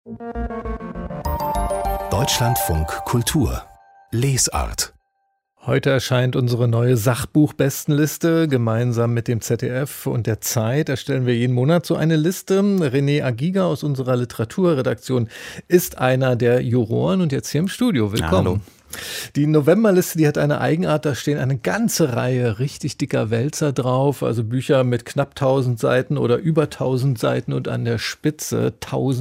Deutschlandfunk Kultur Lesart. Heute erscheint unsere neue Sachbuchbestenliste. Gemeinsam mit dem ZDF und der Zeit erstellen wir jeden Monat so eine Liste. René Agiga aus unserer Literaturredaktion ist einer der Juroren und jetzt hier im Studio. Willkommen. Hallo. Die Novemberliste, die hat eine Eigenart, da stehen eine ganze Reihe richtig dicker Wälzer drauf, also Bücher mit knapp 1000 Seiten oder über 1000 Seiten und an der Spitze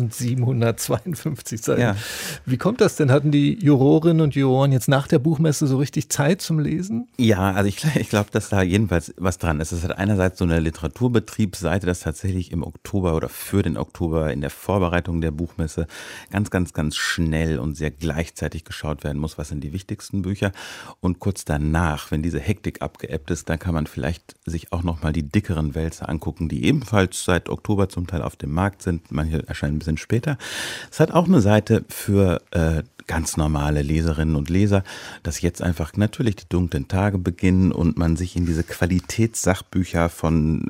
1752 Seiten. Ja. Wie kommt das denn? Hatten die Jurorinnen und Juroren jetzt nach der Buchmesse so richtig Zeit zum Lesen? Ja, also ich glaube, dass da jedenfalls was dran ist. Es hat einerseits so eine Literaturbetriebsseite, das tatsächlich im Oktober oder für den Oktober in der Vorbereitung der Buchmesse ganz schnell und sehr gleichzeitig geschaut werden muss, was sind die wichtigsten Bücher. Und kurz danach, wenn diese Hektik abgeebbt ist, dann kann man vielleicht sich auch nochmal die dickeren Wälzer angucken, die ebenfalls seit Oktober zum Teil auf dem Markt sind. Manche erscheinen ein bisschen später. Es hat auch eine Seite für ganz normale Leserinnen und Leser, dass jetzt einfach natürlich die dunklen Tage beginnen und man sich in diese Qualitätssachbücher von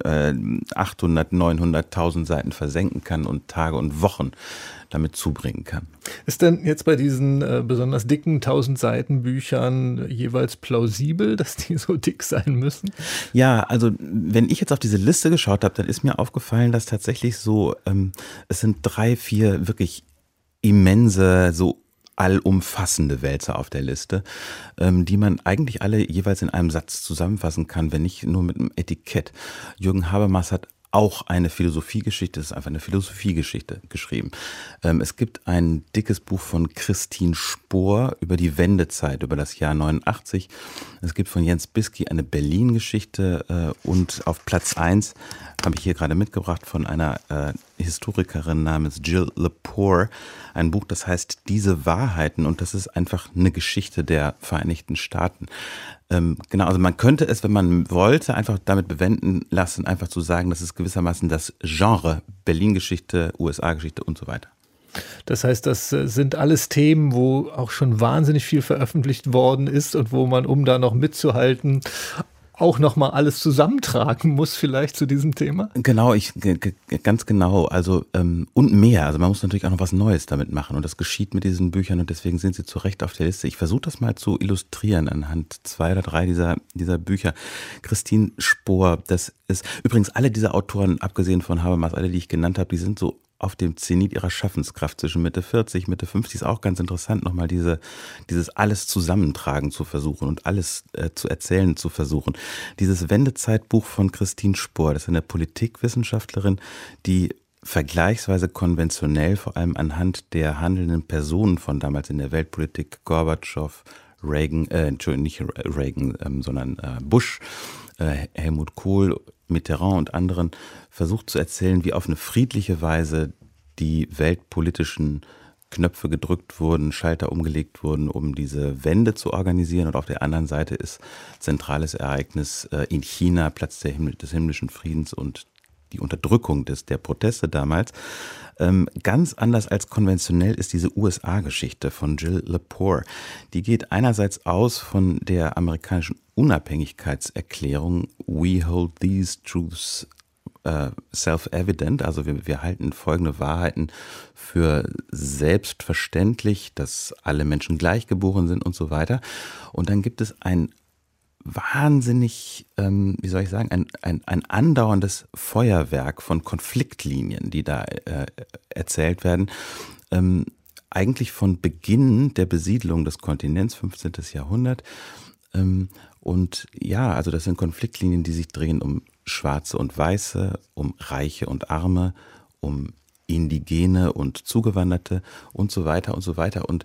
800, 900, 1000 Seiten versenken kann und Tage und Wochen damit zubringen kann. Ist denn jetzt bei diesen besonders dicken 1000 Seiten Büchern jeweils plausibel, dass die so dick sein müssen? Ja, also wenn ich jetzt auf diese Liste geschaut habe, dann ist mir aufgefallen, dass tatsächlich so, es sind 3, 4 wirklich immense, so allumfassende Wälzer auf der Liste, die man eigentlich alle jeweils in einem Satz zusammenfassen kann, wenn nicht nur mit einem Etikett. Jürgen Habermas hat auch eine Philosophiegeschichte, das ist einfach eine Philosophiegeschichte geschrieben. Es gibt ein dickes Buch von Christine Spohr über die Wendezeit, über das Jahr 89. Es gibt von Jens Bisky eine Berlin-Geschichte und auf Platz 1 habe ich hier gerade mitgebracht von einer Historikerin namens Jill Lepore, ein Buch, das heißt Diese Wahrheiten, und das ist einfach eine Geschichte der Vereinigten Staaten. Genau, also man könnte es, wenn man wollte, einfach damit bewenden lassen, einfach zu sagen, das ist gewissermaßen das Genre Berlin-Geschichte, USA-Geschichte und so weiter. Das heißt, das sind alles Themen, wo auch schon wahnsinnig viel veröffentlicht worden ist und wo man, um da noch mitzuhalten, auch nochmal alles zusammentragen muss vielleicht zu diesem Thema? Genau, ganz genau. Also und mehr. Also man muss natürlich auch noch was Neues damit machen. Und das geschieht mit diesen Büchern und deswegen sind sie zu Recht auf der Liste. Ich versuche das mal zu illustrieren anhand 2 oder 3 dieser Bücher. Christine Spohr, das ist übrigens alle diese Autoren, abgesehen von Habermas, alle, die ich genannt habe, die sind so auf dem Zenit ihrer Schaffenskraft zwischen Mitte 40, Mitte 50 ist auch ganz interessant, nochmal dieses alles zusammentragen zu versuchen und alles zu erzählen zu versuchen. Dieses Wendezeitbuch von Christine Spohr, das ist eine Politikwissenschaftlerin, die vergleichsweise konventionell, vor allem anhand der handelnden Personen von damals in der Weltpolitik, Gorbatschow, Reagan, nicht Reagan, sondern Bush, Helmut Kohl, Mitterrand und anderen, versucht zu erzählen, wie auf eine friedliche Weise die weltpolitischen Knöpfe gedrückt wurden, Schalter umgelegt wurden, um diese Wende zu organisieren. Und auf der anderen Seite ist zentrales Ereignis in China, Platz des himmlischen Friedens und die Unterdrückung der Proteste damals. Ganz anders als konventionell ist diese USA-Geschichte von Jill Lepore. Die geht einerseits aus von der amerikanischen Unabhängigkeitserklärung We hold these truths self-evident, also wir halten folgende Wahrheiten für selbstverständlich, dass alle Menschen gleich geboren sind und so weiter. Und dann gibt es ein wahnsinnig, wie soll ich sagen, ein andauerndes Feuerwerk von Konfliktlinien, die da erzählt werden. Eigentlich von Beginn der Besiedlung des Kontinents, 15. Jahrhundert. Und ja, also das sind Konfliktlinien, die sich drehen um Schwarze und Weiße, um Reiche und Arme, um Indigene und Zugewanderte und so weiter und so weiter. Und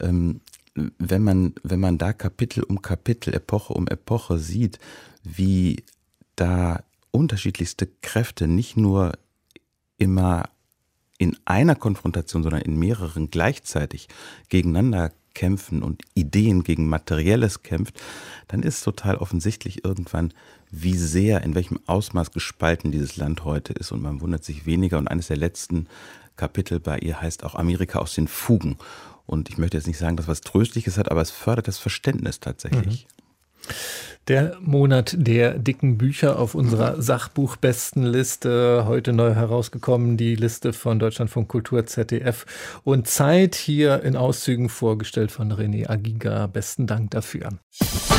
wenn man da Kapitel um Kapitel, Epoche um Epoche sieht, wie da unterschiedlichste Kräfte nicht nur immer in einer Konfrontation, sondern in mehreren gleichzeitig gegeneinander kämpfen und Ideen gegen Materielles kämpft, dann ist total offensichtlich irgendwann, wie sehr, in welchem Ausmaß gespalten dieses Land heute ist, und man wundert sich weniger. Und eines der letzten Kapitel bei ihr heißt auch Amerika aus den Fugen. Und ich möchte jetzt nicht sagen, dass was Tröstliches hat, aber es fördert das Verständnis tatsächlich. Der Monat der dicken Bücher auf unserer Sachbuchbestenliste. Heute neu herausgekommen die Liste von Deutschlandfunk Kultur, ZDF und Zeit. Hier in Auszügen vorgestellt von René Agiga. Besten Dank dafür.